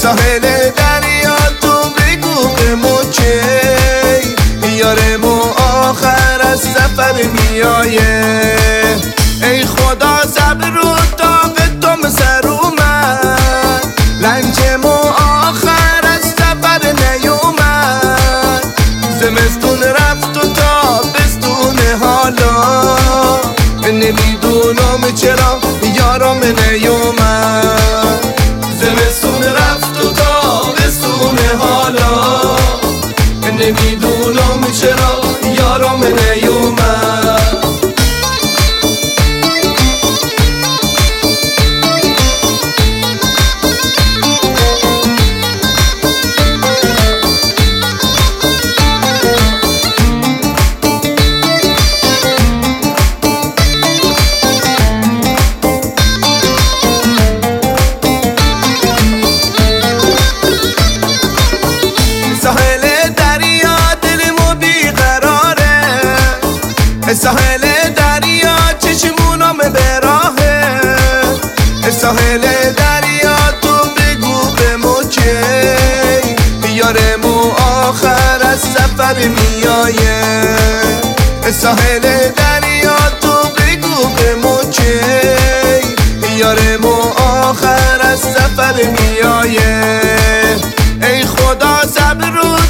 ساحل دریا تو بگو به موچه یارمو آخر از سفر میایه. ای خدا صبر رو طاق تو سر اومد، لنجمو آخر از سفر نیومد. زمستون رفت و تابستون حالا نمیدونم چرا یارم نیومد. زمستون رفت و تابستون حالا نمیدونم چرا یارم نیومد. ساحل دریا چشمونم به راهه، ساحل دریا تو بگو به موچه یارمو آخر از سفر میایه. ساحل دریا تو بگو به موچه یارمو آخر از سفر میایه. ای خدا صبر رو